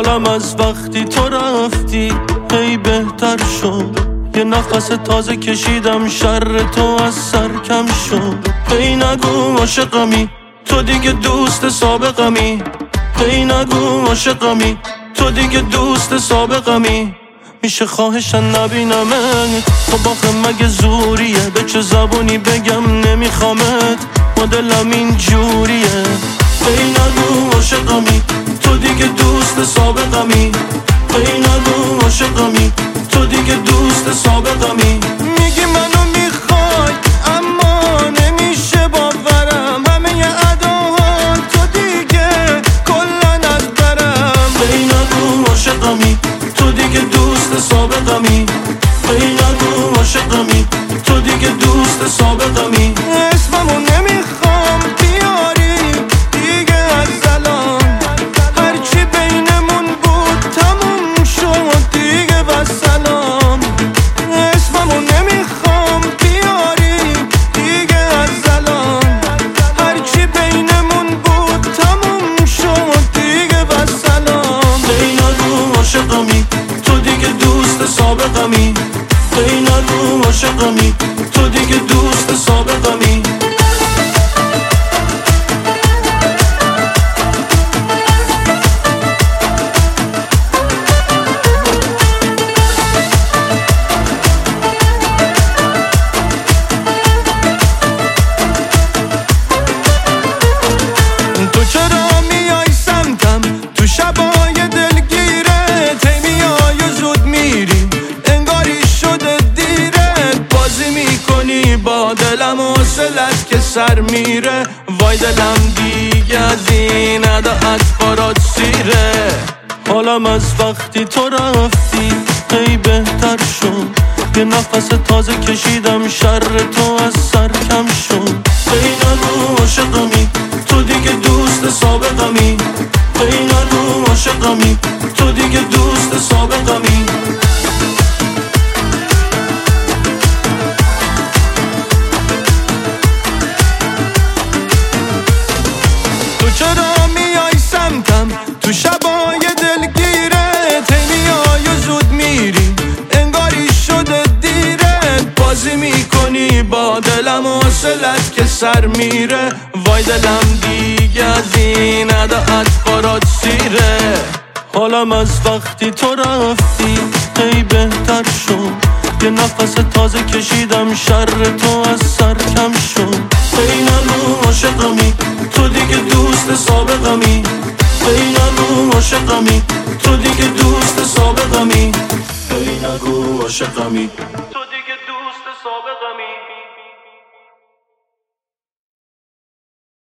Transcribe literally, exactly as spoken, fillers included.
حالم از وقتی تو رفتی هی بهتر شد، یه نفس تازه کشیدم شر تو از سر کم شد. هی نگو عاشقمی تو دیگه دوست سابقمی، هی نگو عاشقمی تو دیگه دوست سابقمی. میشه خواهشن نبینمت، خب آخه مگه زوریه؟ به چه زبونی بگم نمیخوامت؟ مدلم این جوریه. هی نگو عاشقمی تو دیگه دوست سابقمی، هی نگو عاشقمی تو دیگه دوست سابقمی. میگی منو میخوای اما نمیشه باورم، همه ی اداها تو دیگه کلن از برم. هی نگو عاشقمی تو دیگه دوست سابقمی، هی نگو عاشقمی تو دیگه دوست سابقمی. اسممو نمیخوام بیاری دیگه از الان، هرچی بینمون بود تموم شد دیگه و سلام. اسممو نمیخوام بیاری دیگه از الان، هرچی بینمون بود تموم شد دیگه و سلام. هی نگو عاشقمی تو دیگه دوست سابقمی، هی نگو عاشقمی تو دیگه دوست سابقمی. تو چرا میای سمتم تو شبای دلگیرت؟ هی میای و زود میری انگاری شده دیرت، بازی میکنی با دلم و حوصلت که سر میره. وای دلم دیگه از این عداعت برات سیره. حالم از وقتی تو رفتی هی بهتر شد، یه نفس تازه کشیدم شر تو از سر کم شد. هی نگو عاشقمی تو دیگه دوست سابقمی، هی نگو عاشقمی تو دیگه دوست سابقمی. تو چرا میای سمتم تو شبای دلگیرت؟ هی میای و زود میری انگاری شده دیرت، بازی میکنی با دلم و حوصلت که سر میره. وای دلم دیگه از این عداعت برات سیره. حالم از وقتی تو رفتی هی بهتر شد، یه نفس تازه کشیدم شر تو از سر کم شد. هی نگو عاشقمی تو دیگه دوست سابقمی، هی نگو عاشقمی تو دیگه دوست سابقمی، هی نگو عاشقمی تو دیگه دوست سابقمی.